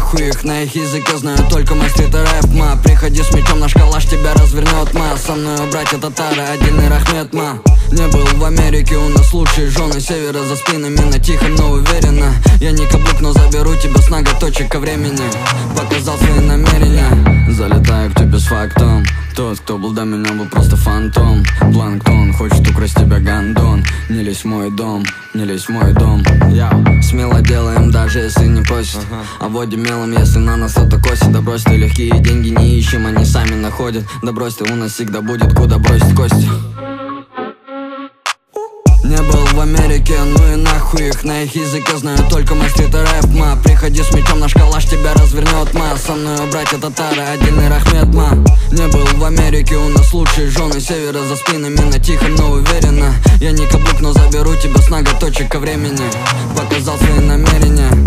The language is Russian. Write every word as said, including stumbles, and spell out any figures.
нахуй их, на их языке знаю только мой стрит и рэп, ма. Приходи с мечом, наш калаш тебя развернет, ма. Со мною братья татары, отдельный рахмет, ма. Не был в Америке, у нас лучшие жены севера за спинами, на тихом, но уверенно. Я не каблук, но заберу тебя с ноготочек ко времени. Показал свои намерения, залетаю к тебе с фактом. Тот, кто был до меня, был просто фантом. Планктон, хочет украсть тебя гандон. Не лезь в мой дом, не лезь в мой дом. Яу. Смело делаем, даже если не просит. uh-huh. Обводим мелом, если на нас кто-то косит. Да брось ты, легкие деньги не ищем, они сами находят. Да брось ты, у нас всегда будет куда бросить кости. Не был в Америке, ну и нахуй их, на их языке знаю только мой стрит и рэп, ма. Приходи с мечом, наш калаш тебя развернет, ма. Со мною братья татары, отдельный рахмет, ма. Не был в Америке, у нас лучшие жены севера за спинами, на тихом, но уверенно. Я не каблук, но заберу тебя с ноготочек ко времени. Показал свои намерения.